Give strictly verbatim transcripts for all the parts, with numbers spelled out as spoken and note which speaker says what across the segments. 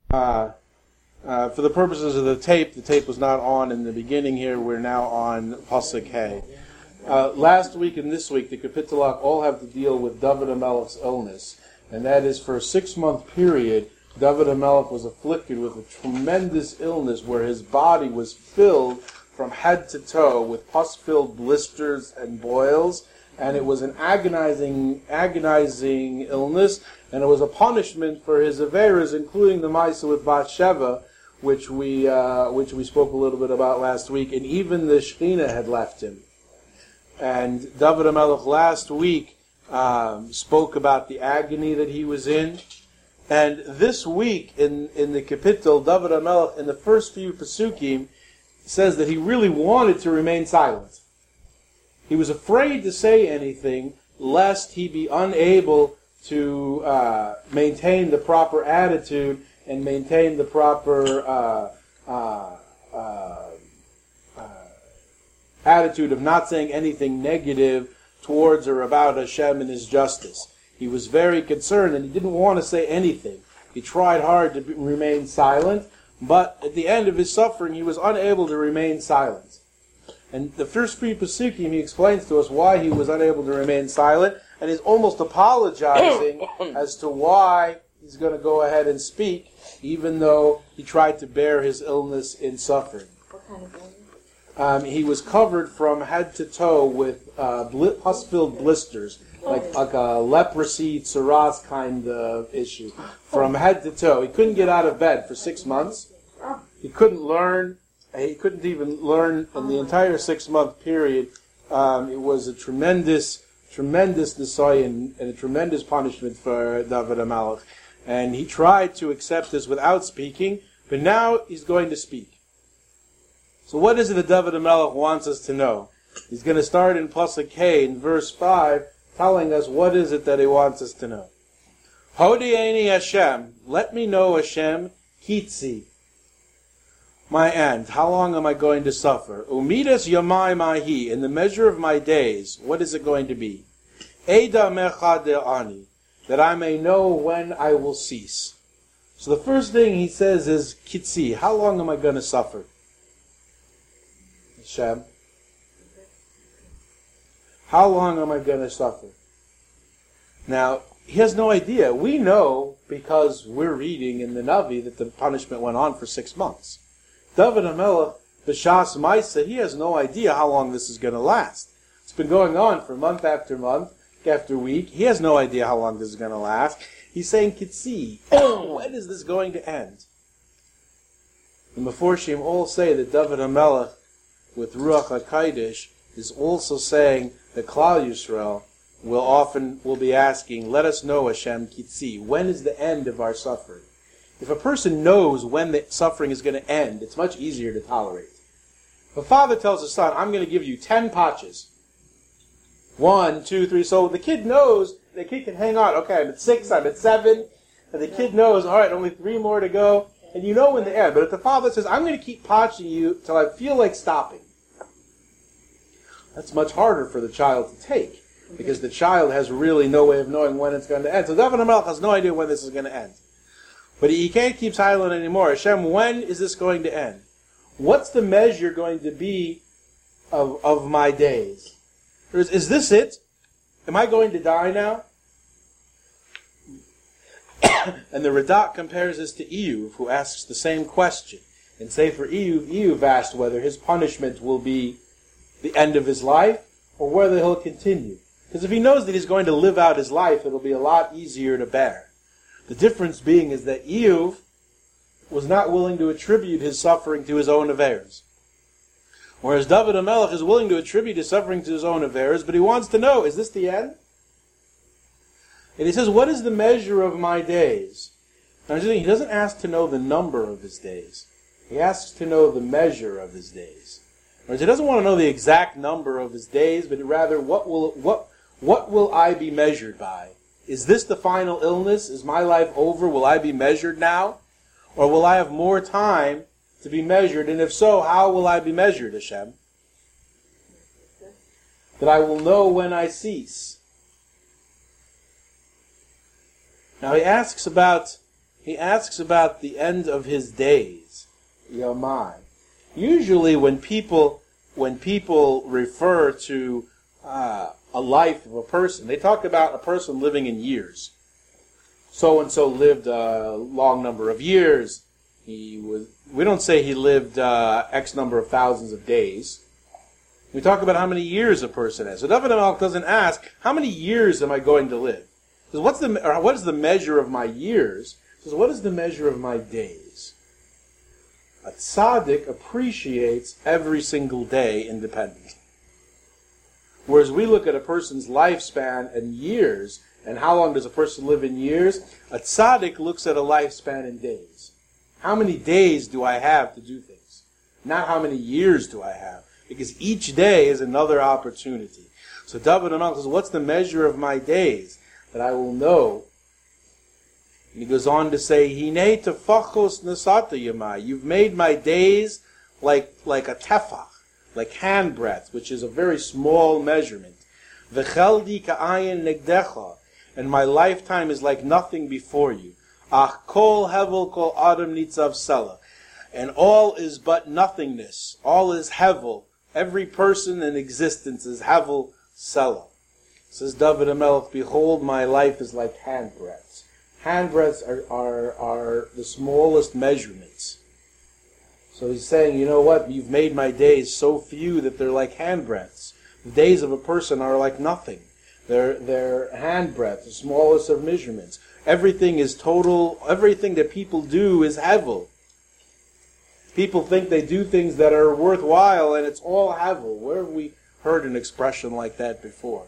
Speaker 1: Uh, uh, for the purposes of the tape, the tape was not on in the beginning here. We're now on Pasuk Hay. Uh, last week and this week, the Kapitulach all have to deal with David HaMelech's illness. And that is, for a six-month period, David HaMelech was afflicted with a tremendous illness where his body was filled from head to toe with pus-filled blisters and boils. And it was an agonizing, agonizing illness, and it was a punishment for his averas, including the Maisa with Bathsheba, which we uh, which we spoke a little bit about last week, and even the Shekhinah had left him. And David HaMelech last week um, spoke about the agony that he was in, and this week in in the Kapitel, David HaMelech in the first few Pesukim says that he really wanted to remain silent. He was afraid to say anything lest he be unable to uh, maintain the proper attitude and maintain the proper uh, uh, uh, uh, attitude of not saying anything negative towards or about Hashem and His justice. He was very concerned and he didn't want to say anything. He tried hard to be, remain silent, but at the end of his suffering he was unable to remain silent. And the first few Pesukim, he explains to us why he was unable to remain silent, and he's almost apologizing as to why he's going to go ahead and speak, even though he tried to bear his illness in suffering.
Speaker 2: What kind of illness?
Speaker 1: Um, he was covered from head to toe with uh, bl- pus-filled blisters, like, like a leprosy, tsaras kind of issue, from head to toe. He couldn't get out of bed for six months. He couldn't learn. He couldn't even learn in the entire six-month period. Um, it was a tremendous, tremendous nisayon and a tremendous punishment for David HaMelech. And he tried to accept this without speaking, but now he's going to speak. So what is it that David HaMelech wants us to know? He's going to start in Pasuk Hay in verse five, telling us what is it that he wants us to know. Hodi'eni Hashem, let me know Hashem, kitzi. My end, how long am I going to suffer? Umidas yamai mahi, in the measure of my days, what is it going to be? Eda mecha de'ani, that I may know when I will cease. So the first thing he says is, kitzi, how long am I going to suffer? Hashem, how long am I going to suffer? Now, he has no idea. We know, because we're reading in the Navi, that the punishment went on for six months. David HaMelech, B'shas Maisa, he has no idea how long this is going to last. It's been going on for month after month, after week. He has no idea how long this is going to last. He's saying, Kitzi, when is this going to end? The Meforshim all say that David HaMelech, with Ruach HaKodesh, is also saying that Klal Yisrael will often will be asking, let us know, Hashem, Kitzi, when is the end of our suffering? If a person knows when the suffering is going to end, it's much easier to tolerate. If a father tells his son, I'm going to give you ten patches. One, two, three. So the kid knows, the kid can hang on. Okay, I'm at six, I'm at seven. And the kid knows, all right, only three more to go. And you know when the end. But if the father says, I'm going to keep patching you till I feel like stopping, that's much harder for the child to take. Because the child has really no way of knowing when it's going to end. So David HaMelech has no idea when this is going to end. But he can't keep silent anymore. Hashem, when is this going to end? What's the measure going to be of, of my days? Is, is this it? Am I going to die now? And the Radak compares this to Iyuv, who asks the same question. And say for Iyuv, Iyuv asked whether his punishment will be the end of his life or whether he'll continue. Because if he knows that he's going to live out his life, it'll be a lot easier to bear. The difference being is that Iyuv was not willing to attribute his suffering to his own affairs. Whereas David HaMelech is willing to attribute his suffering to his own affairs, but he wants to know, is this the end? And he says, what is the measure of my days? Now, he doesn't ask to know the number of his days. He asks to know the measure of his days. Whereas he doesn't want to know the exact number of his days, but rather, what will, what, what will I be measured by? Is this the final illness? Is my life over? Will I be measured now? Or will I have more time to be measured? And if so, how will I be measured, Hashem? That I will know when I cease. Now he asks about he asks about the end of his days, Yomai. Usually when people when people refer to uh, a life of a person, they talk about a person living in years. So-and-so lived a long number of years. He was. We don't say he lived uh, X number of thousands of days. We talk about how many years a person has. So David HaMelech doesn't ask, how many years am I going to live? He says, what's the, or what is the measure of my years? He says, what is the measure of my days? A tzaddik appreciates every single day independently. Whereas we look at a person's lifespan and years, and how long does a person live in years? A tzaddik looks at a lifespan in days. How many days do I have to do things? Not how many years do I have. Because each day is another opportunity. So David HaMelech says, what's the measure of my days? That I will know. And he goes on to say, Hinei tefachos nesata yamai. You've made my days like, like a tefach, like handbreadth, which is a very small measurement. V'cheldi ka'ayin negdecha. And my lifetime is like nothing before you. Ach kol hevel kol adam nitzav sela. And all is but nothingness. All is hevel. Every person in existence is hevel sela. Says David HaMelech, behold, my life is like handbreadths. Handbreadths are, are, are the smallest measurements. So he's saying, you know what? You've made my days so few that they're like handbreadths. The days of a person are like nothing. They're, they're handbreadths, the smallest of measurements. Everything is total, everything that people do is hevel. People think they do things that are worthwhile, and it's all hevel. Where have we heard an expression like that before?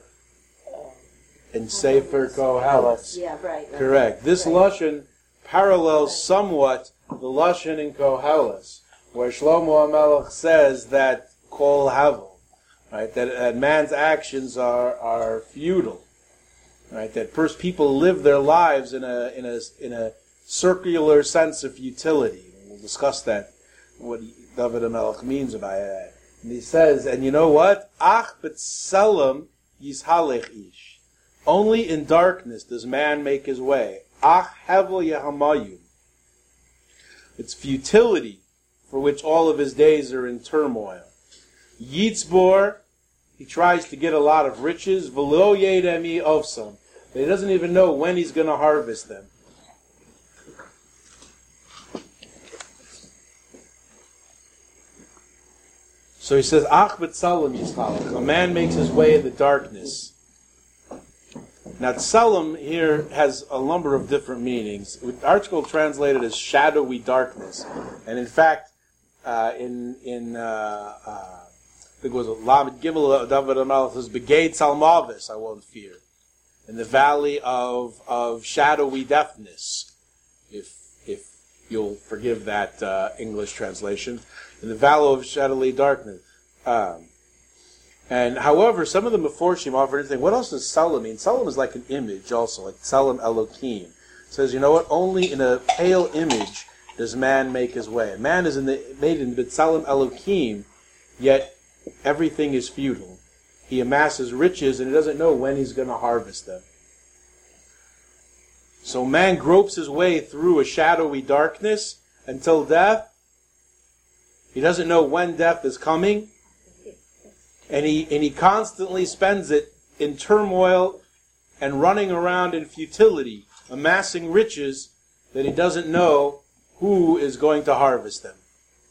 Speaker 1: In Sefer Koheles.
Speaker 2: Yeah, right. right
Speaker 1: Correct. This
Speaker 2: right.
Speaker 1: Lashon parallels somewhat the Lashon in Koheles, where Shlomo HaMelech says that kol hevel, right? That, that man's actions are, are futile, right? That first people live their lives in a in a in a circular sense of futility. We'll discuss that, what David HaMelech means by that. And he says, and you know what? Ach b'tselem yishalech ish. Only in darkness does man make his way. Ach hevel yehamayim. It's futility for which all of his days are in turmoil. Yitzbor, he tries to get a lot of riches. V'lo yedemi ofsam. But he doesn't even know when he's going to harvest them. So he says, Ach b'tsalem yishalech. A man makes his way in the darkness. Now, tsalem here has a number of different meanings. The article translated as shadowy darkness. And in fact, uh, in, in uh, uh, I think it was Lamed Gimel, David HaMelech says, Begay Tzalmavis, I won't fear. In the valley of, of shadowy deafness, if, if you'll forgive that uh, English translation. In the valley of shadowy darkness. Um, and however, some of the Meforshim offer anything. What else does Tsalem mean? Tsalem is like an image also, like Tsalem Elokim. It says, you know what? Only in a pale image does man make his way. Man is in the, made in B'Tsalem Elokim, yet everything is futile. He amasses riches and he doesn't know when he's going to harvest them. So man gropes his way through a shadowy darkness until death. He doesn't know when death is coming. And he and he constantly spends it in turmoil and running around in futility, amassing riches that he doesn't know who is going to harvest them.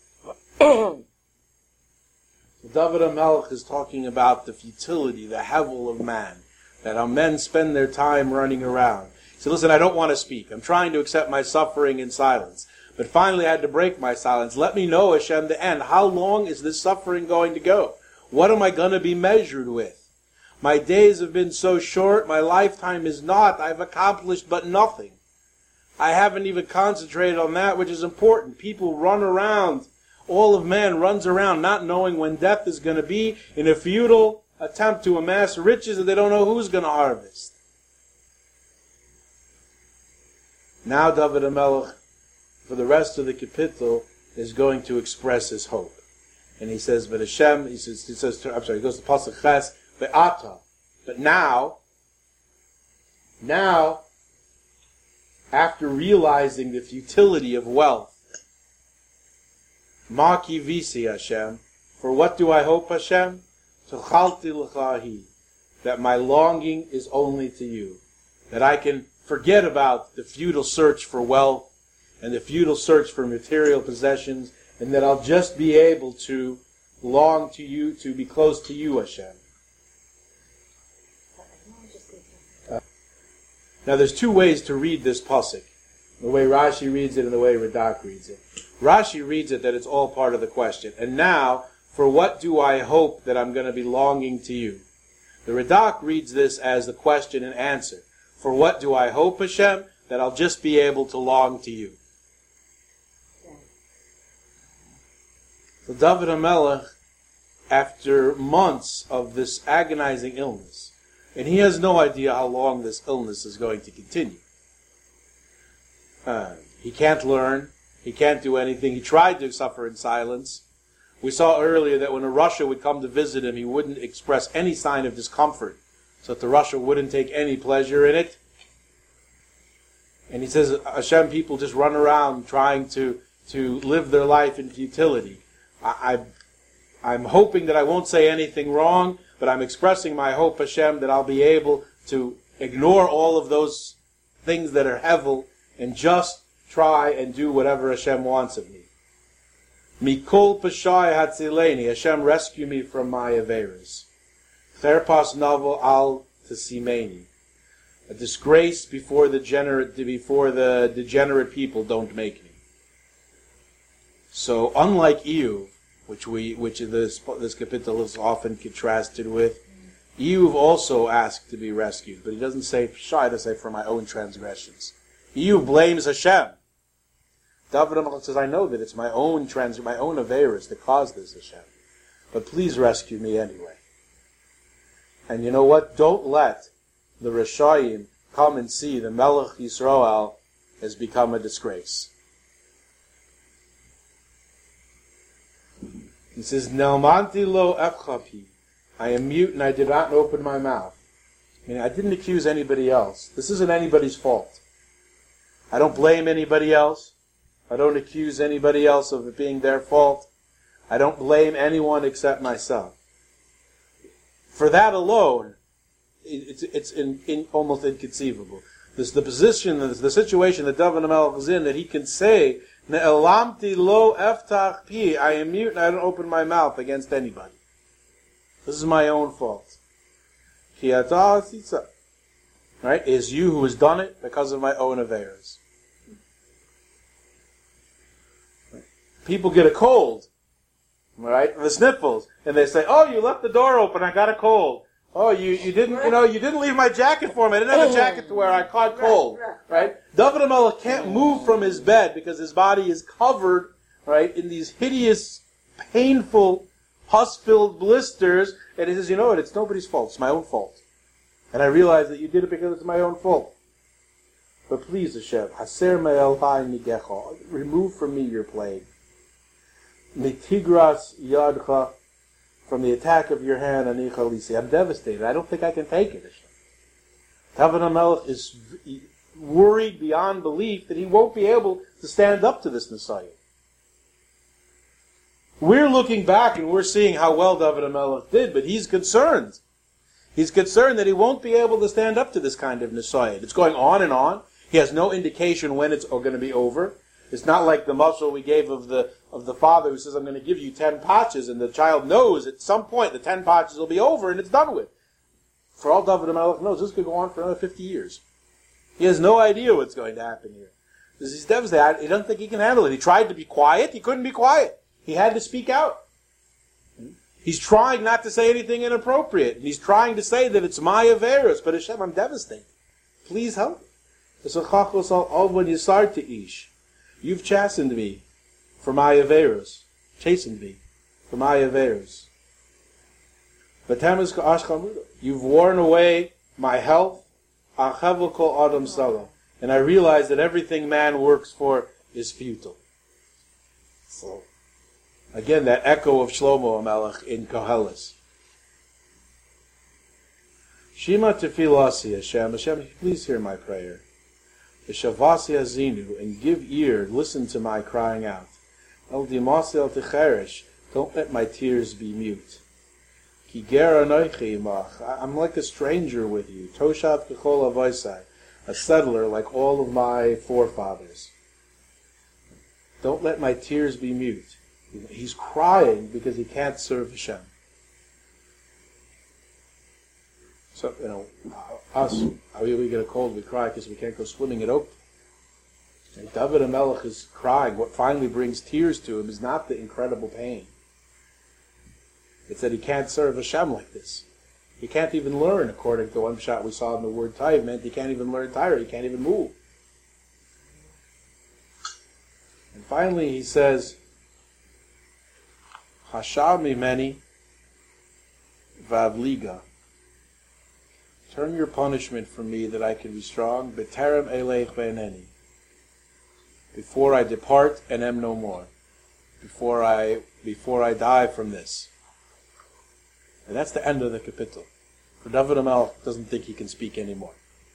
Speaker 1: David HaMelech is talking about the futility, the hevel of man, that how men spend their time running around. He said, listen, I don't want to speak. I'm trying to accept my suffering in silence. But finally I had to break my silence. Let me know, Hashem, the end. How long is this suffering going to go? What am I going to be measured with? My days have been so short, my lifetime is not. I've accomplished but nothing. I haven't even concentrated on that which is important. People run around. All of man runs around not knowing when death is going to be in a futile attempt to amass riches that they don't know who's going to harvest. Now David HaMelech, for the rest of the kapitel, is going to express his hope. And he says, but Hashem, he says, he says, I'm sorry, he goes to Pasuk Ches, Be'ata. But now, now, after realizing the futility of wealth, Ma kivisi Hashem, for what do I hope, Hashem? Tuchalti l'chahi, that my longing is only to you, that I can forget about the futile search for wealth and the futile search for material possessions, and that I'll just be able to long to you, to be close to you, Hashem. Uh, now there's two ways to read this pasuk, the way Rashi reads it and the way Radak reads it. Rashi reads it that it's all part of the question. And now, for what do I hope that I'm going to be longing to you? The Radak reads this as the question and answer. For what do I hope, Hashem? That I'll just be able to long to you. So David HaMelech, after months of this agonizing illness, and he has no idea how long this illness is going to continue. Uh, he can't learn. He can't do anything. He tried to suffer in silence. We saw earlier that when a Russia would come to visit him, he wouldn't express any sign of discomfort, so that the Russia wouldn't take any pleasure in it. And he says, Hashem, people just run around trying to, to live their life in futility. I, I, I'm hoping that I won't say anything wrong, but I'm expressing my hope, Hashem, that I'll be able to ignore all of those things that are hevel and just try and do whatever Hashem wants of me. Mikol Pashai Hatzileni, Hashem, rescue me from my averas. Cherpas Navo Al Tesimeni, a disgrace before the degenerate, before the degenerate people don't make me. So, unlike Iyuv, which we, which this this capital is often contrasted with, Iyuv also asked to be rescued, but he doesn't say Pashai, to say for my own transgressions. Iyuv blames Hashem. David HaMelech says, I know that it's my own trans, my own averas that caused this, Hashem. But please rescue me anyway. And you know what? Don't let the Rishayim come and see the Melech Yisrael has become a disgrace. He says, Nelmanti lo efchapi. I am mute and I did not open my mouth. I mean, I didn't accuse anybody else. This isn't anybody's fault. I don't blame anybody else. I don't accuse anybody else of it being their fault. I don't blame anyone except myself. For that alone, it's, it's in, in, almost inconceivable. This is the position, the situation that David HaMelech is in, that he can say, Ne'elamti lo eftach pi, I am mute and I don't open my mouth against anybody. This is my own fault. Ki ata asitza. Right? It is you who has done it because of my own affairs. People get a cold, right? The sniffles, and they say, "Oh, you left the door open. I got a cold. Oh, you, you didn't, you know, you didn't leave my jacket for me. I didn't have a jacket to wear. I caught cold." Right? David HaMelech can't move from his bed because his body is covered, right, in these hideous, painful, pus-filled blisters. And he says, "You know what? It's nobody's fault. It's my own fault. And I realize that you did it because it's my own fault. But please, Hashem, haser me'el hai migecha, remove from me your plague. Mitigras yadcha, from the attack of your hand, ani chalisi. I'm devastated. I don't think I can take it, Hashem." David HaMelech is worried beyond belief that he won't be able to stand up to this Messiah. We're looking back and we're seeing how well David HaMelech did, but he's concerned. He's concerned that he won't be able to stand up to this kind of Messiah. It's going on and on. He has no indication when it's going to be over. It's not like the muscle we gave of the of the father who says, "I'm going to give you ten patches," and the child knows at some point the ten patches will be over and it's done with. For all David HaMelech knows, this could go on for another fifty years. He has no idea what's going to happen here. Because he's devastated. He doesn't think he can handle it. He tried to be quiet. He couldn't be quiet. He had to speak out. He's trying not to say anything inappropriate. And he's trying to say that it's my averos, but Hashem, I'm devastated. Please help me. You've chastened me for my averos. Chastened me for my averos. You've worn away my health. And I realize that everything man works for is futile. So, again, that echo of Shlomo HaMelech in Koheles. Shema tefilasi, Hashem. Hashem, please hear my prayer. v'shavasi azinu, and give ear, listen to my crying out. El dimasi el ticheresh, don't let my tears be mute. Ki ger anoichi imach, I'm like a stranger with you. Toshav kechol avoisai, a settler like all of my forefathers. Don't let my tears be mute. He's crying because he can't serve Hashem. So, you know, us, we, we get a cold, we cry because we can't go swimming at Oak. And David HaMelech is crying. What finally brings tears to him is not the incredible pain. It's that he can't serve Hashem like this. He can't even learn, according to one shot we saw in the word Taiv, meant he can't even learn Torah, he can't even move. And finally he says, Hasham mimeni vavliga. Turn your punishment from me that I can be strong. B'terem eleich ve'eneni. Before I depart and am no more. Before I before I die from this. And that's the end of the kapitel. For David HaMelech doesn't think he can speak anymore.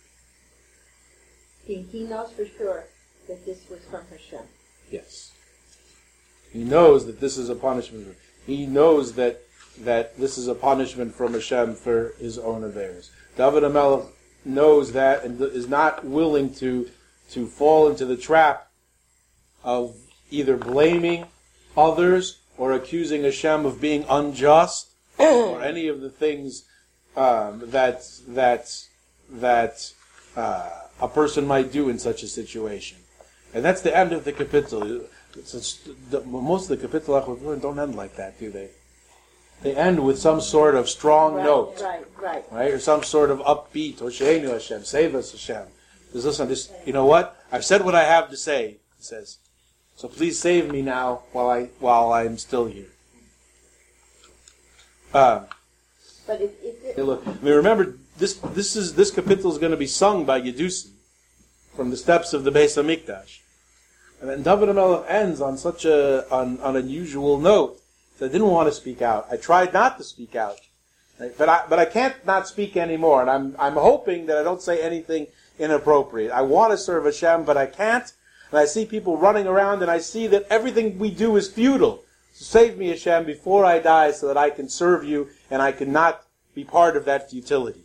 Speaker 2: He, he knows for sure that this was from Hashem.
Speaker 1: Yes. He knows that this is a punishment. He knows that that this is a punishment from Hashem for his own affairs. David HaMelech knows that and is not willing to to fall into the trap of either blaming others or accusing Hashem of being unjust or any of the things um, that that that uh, a person might do in such a situation. And that's the end of the kapitel. Most of the kapitel don't end like that, do they? They end with some sort of strong
Speaker 2: right,
Speaker 1: note,
Speaker 2: right, right,
Speaker 1: right, or some sort of upbeat. Osheinu Hashem, save us, Hashem. Just listen, just you know what? I've said what I have to say. He says, so please save me now while I while I'm still here. Uh,
Speaker 2: but if, if it,
Speaker 1: hey, look, I mean, remember this. This is this kapitel is going to be sung by Yedusim from the steps of the Beis Hamikdash, and then David HaMelech ends on such a on an unusual note. So I didn't want to speak out. I tried not to speak out, but I but I can't not speak anymore. And I'm I'm hoping that I don't say anything inappropriate. I want to serve Hashem, but I can't. And I see people running around, and I see that everything we do is futile. So save me, Hashem, before I die, so that I can serve you, and I cannot be part of that futility.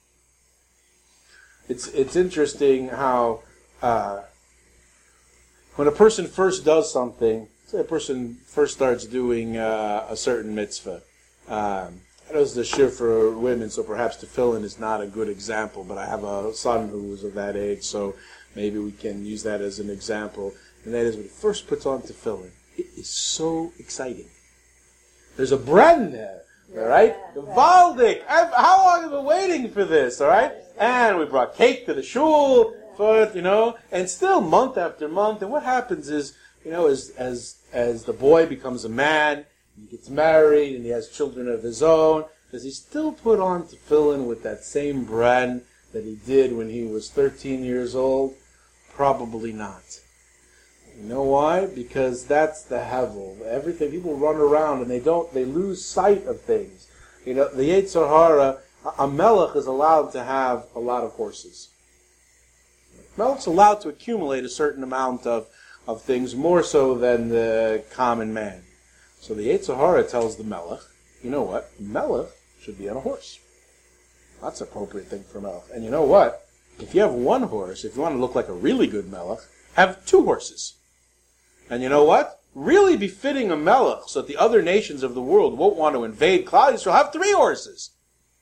Speaker 1: It's it's interesting how uh, when a person first does something. Say a person first starts doing uh, a certain mitzvah. Um, I know it's the shir for women, so perhaps tefillin is not a good example, but I have a son who is of that age, so maybe we can use that as an example. And that is when he first puts on tefillin, it is so exciting. There's a bren there, all right? The Valdik. How long have I been waiting for this, all right? And we brought cake to the shul, for, you know, and still month after month. And what happens is, you know, as as as the boy becomes a man, he gets married, and he has children of his own, does he still put on tefillin with that same bren that he did when he was thirteen years old? Probably not. You know why? Because that's the hevel. Everything, people run around and they don't, they lose sight of things. You know, the Yetzer Hara, a melech is allowed to have a lot of horses. A melech's allowed to accumulate a certain amount of of things, more so than the common man. So the Yetzer Hara tells the melech, you know what? Melech should be on a horse. That's an appropriate thing for melech. And you know what? If you have one horse, if you want to look like a really good melech, have two horses. And you know what? Really befitting a melech, so that the other nations of the world won't want to invade Klal Yisrael, have three horses.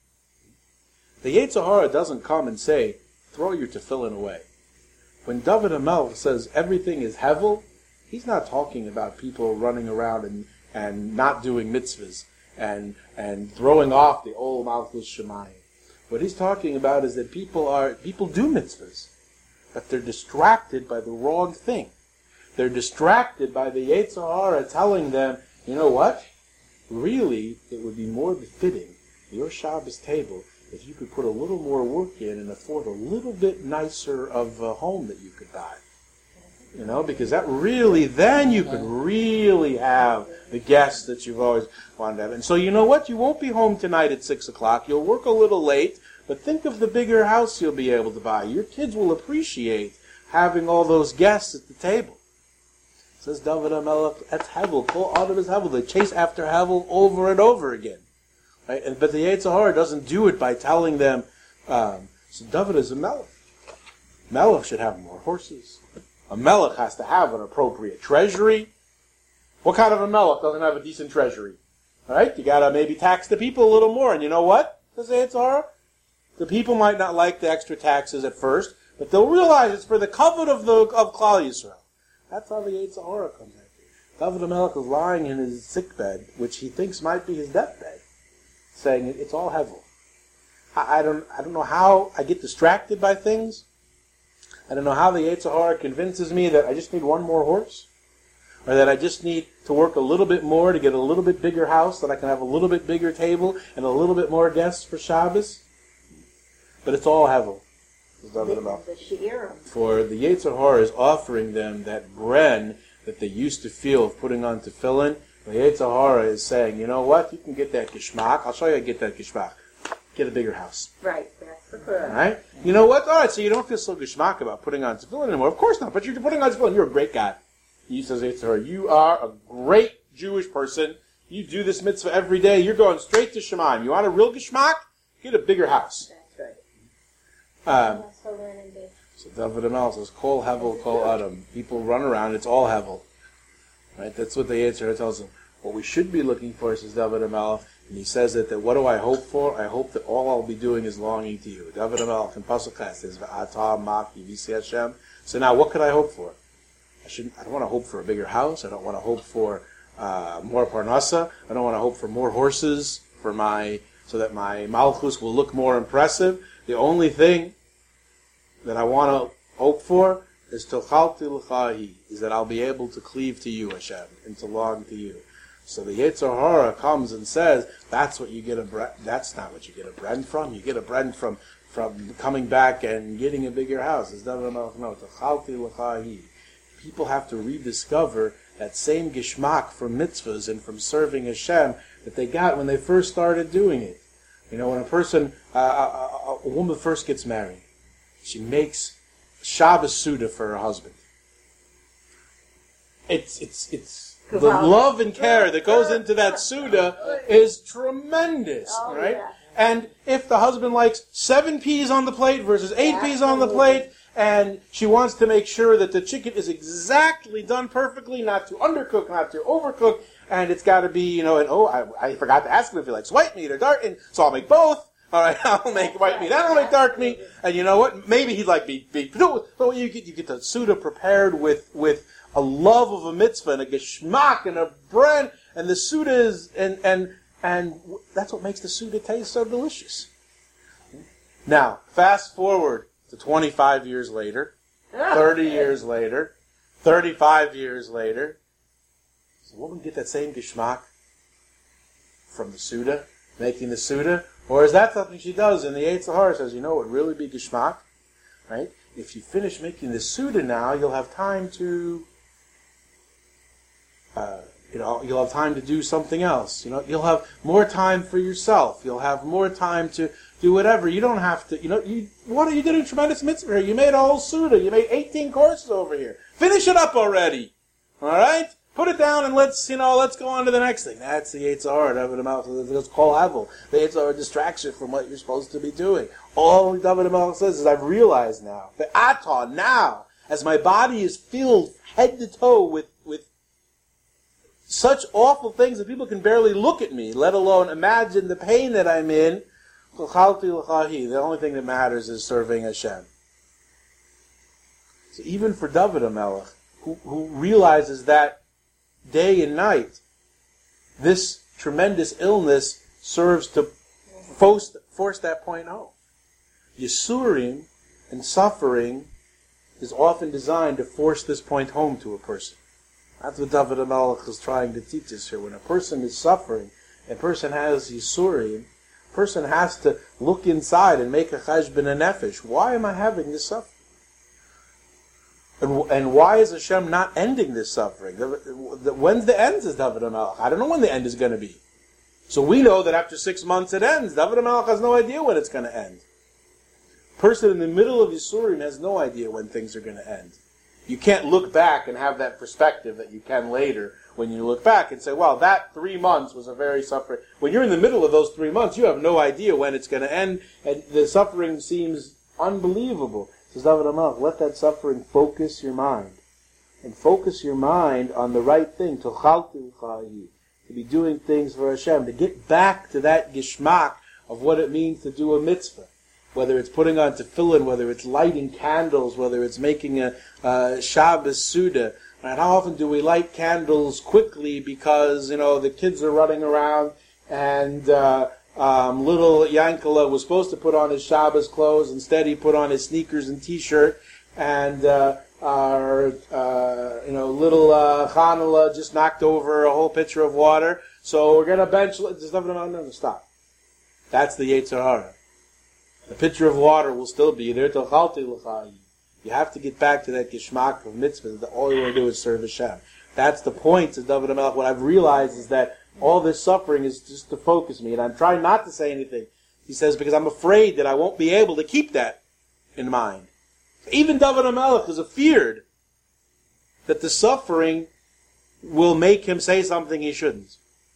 Speaker 1: The Yetzer Hara doesn't come and say, throw your tefillin away. When David HaMelech says everything is hevel, he's not talking about people running around and, and not doing mitzvahs and and throwing off the old Malchus Shemayim. What he's talking about is that people are people do mitzvahs, but they're distracted by the wrong thing. They're distracted by the Yetzer Hara telling them, you know what? Really, it would be more befitting your Shabbos table if you could put a little more work in and afford a little bit nicer of a home that you could buy. You know, because that really, then you could really have the guests that you've always wanted to have. And so you know what? You won't be home tonight at six o'clock. You'll work a little late, but think of the bigger house you'll be able to buy. Your kids will appreciate having all those guests at the table. Says David HaMelech, that's Hevel. Kol Adam is Hevel. They chase after Hevel over and over again. Right? And, but the Yetzer Hara doesn't do it by telling them, um, so David is a Melech. Melech should have more horses. A Melech has to have an appropriate treasury. What kind of a Melech doesn't have a decent treasury? All right? You got to maybe tax the people a little more. And you know what? Says the Yetzer Hara? The people might not like the extra taxes at first, but they'll realize it's for the covet of the of Klal Yisrael. That's how the Yetzer Hara comes out. David HaMelech is lying in his sickbed, which he thinks might be his deathbed, saying it's all Hevel. I, I don't I don't know how I get distracted by things. I don't know how the Yetzer Hara convinces me that I just need one more horse, or that I just need to work a little bit more to get a little bit bigger house, that I can have a little bit bigger table and a little bit more guests for Shabbos. But it's all Hevel.
Speaker 2: The, the She'irim.
Speaker 1: For the Yetzer Hara is offering them that bren that they used to feel of putting on tefillin. The Yetzer Hara is saying, you know what? You can get that geshmak. I'll show you how to get that geshmak. Get a bigger house.
Speaker 2: Right. That's the good.
Speaker 1: All right? You know what? All right, so you don't feel so geshmak about putting on tefillin anymore. Of course not. But you're putting on tefillin. You're a great guy. He says, Yetzer Hara, you are a great Jewish person. You do this mitzvah every day. You're going straight to Shemaim. You want a real geshmak? Get a bigger house. Um, so David HaMelech says, Kol Hevel, Kol Adam. People run around, it's all Hevel. Right? That's what the Yetzer Hara tells them. What we should be looking for, says David HaMelech, and he says it, that what do I hope for? I hope that all I'll be doing is longing to you. David HaMelech in Pasuk Ches says, V'ata maki v'si Hashem. So now, what could I hope for? I shouldn't. I don't want to hope for a bigger house. I don't want to hope for uh, more parnasa. I don't want to hope for more horses for my, so that my malchus will look more impressive. The only thing that I want to hope for is Tochalti L'chahi, is that I'll be able to cleave to you, Hashem, and to long to you. So the Yetzer Hara comes and says, that's what you get a bre- that's not what you get a bren from. You get a bren from from coming back and getting a bigger house. It's never no Tochalti L'chahi. People have to rediscover that same geshmak from mitzvahs and from serving Hashem that they got when they first started doing it. You know, when a person, uh, a, a woman first gets married, she makes Shabbos Suda for her husband. It's it's it's the love and care that goes into that Suda is tremendous,
Speaker 2: oh,
Speaker 1: right?
Speaker 2: Yeah.
Speaker 1: And if the husband likes seven peas on the plate versus eight yeah, peas on the plate, and she wants to make sure that the chicken is exactly done perfectly, not to undercook, not to overcook, and it's got to be, you know, and oh, I, I forgot to ask him if he likes white meat or dark, and so I'll make both. All right, I'll make white meat, and I'll make dark meat, and you know what? Maybe he'd like beef. beef. No, so you get you get the Suda prepared with with a love of a mitzvah and a geschmack and a brand, and the Suda is and and and that's what makes the Suda taste so delicious. Now, fast forward to twenty-five years later, thirty years later, thirty-five years later. Does a woman get that same geschmack from the Suda, making the Suda? Or is that something she does? And the Yetzer Hara says, you know, it would really be geschmack, right? If you finish making the Suda now, you'll have time to, uh, you know, you'll have time to do something else. You know, you'll have more time for yourself. You'll have more time to do whatever. You don't have to, you know, you, what are you doing? Tremendous mitzvah here. You made a whole Suda. You made eighteen courses over here. Finish it up already. All right? Put it down and let's, you know, let's go on to the next thing. That's the Yetzer Hara. David HaMelech, let's call Hevel. The Yetzer Hara distraction from what you're supposed to be doing. All David HaMelech says is, I've realized now, the Atah, now, as my body is filled head to toe with, with such awful things that people can barely look at me, let alone imagine the pain that I'm in, the only thing that matters is serving Hashem. So even for David HaMelech, who, who realizes that day and night, this tremendous illness serves to force, force that point home. Yisurim and suffering is often designed to force this point home to a person. That's what David HaMelech is trying to teach us here. When a person is suffering, a person has Yisurim, a person has to look inside and make a cheshbon nefesh. Why am I having this suffering? And, and why is Hashem not ending this suffering? The, the, when's the end, says David HaMelech? I don't know when the end is going to be. So we know that after six months it ends. David HaMelech has no idea when it's going to end. Person in the middle of Yisurim has no idea when things are going to end. You can't look back and have that perspective that you can later when you look back and say, well, that three months was a very suffering. When you're in the middle of those three months, you have no idea when it's going to end, and the suffering seems unbelievable. Says David HaMelech, let that suffering focus your mind. And focus your mind on the right thing, to be doing things for Hashem, to get back to that gishmak of what it means to do a mitzvah. Whether it's putting on tefillin, whether it's lighting candles, whether it's making a, a Shabbos Suda. And how often do we light candles quickly because, you know, the kids are running around and uh, um, little Yankala was supposed to put on his Shabbos clothes. Instead, he put on his sneakers and T-shirt. And uh, our, uh, you know, little uh, Chanula just knocked over a whole pitcher of water. So we're going to bench. There's nothing on there. Stop. That's the Yetzer Hara. The pitcher of water will still be there. You have to get back to that gishmak of mitzvahs. That all you want to do is serve Hashem. That's the point, says David HaMelech. What I've realized is that all this suffering is just to focus me. And I'm trying not to say anything. He says, because I'm afraid that I won't be able to keep that in mind. Even David HaMelech is afeared that the suffering will make him say something he shouldn't.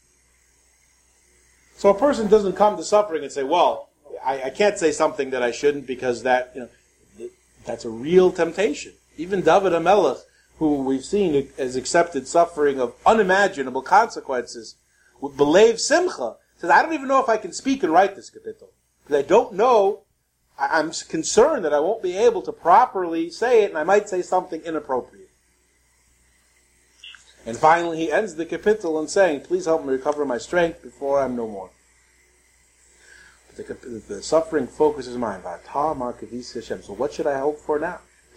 Speaker 1: So a person doesn't come to suffering and say, well, I, I can't say something that I shouldn't because that, you know, that's a real temptation. Even David HaMelech, who we've seen has accepted suffering of unimaginable consequences, with Belev Simcha, says, I don't even know if I can speak and write this kapitel. Because I don't know, I, I'm concerned that I won't be able to properly say it, and I might say something inappropriate. And finally he ends the kapitel in saying, please help me recover my strength before I'm no more. The, the suffering focuses mind. So what should I hope for now?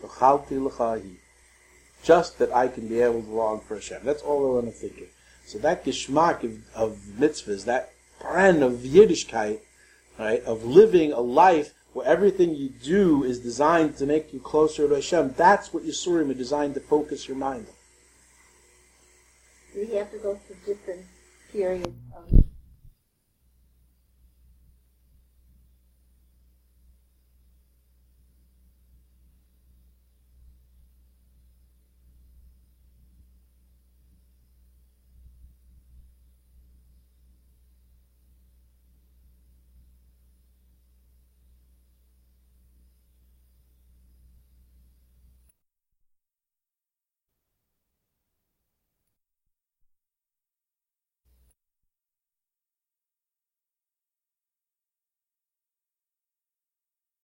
Speaker 1: Just that I can be able to long for Hashem. That's all I want to think of. So that gishmak of, of mitzvahs, that brand of Yiddishkeit, right, of living a life where everything you do is designed to make you closer to Hashem, that's what Yisurim are designed to focus your mind on.
Speaker 2: We have to go through different periods of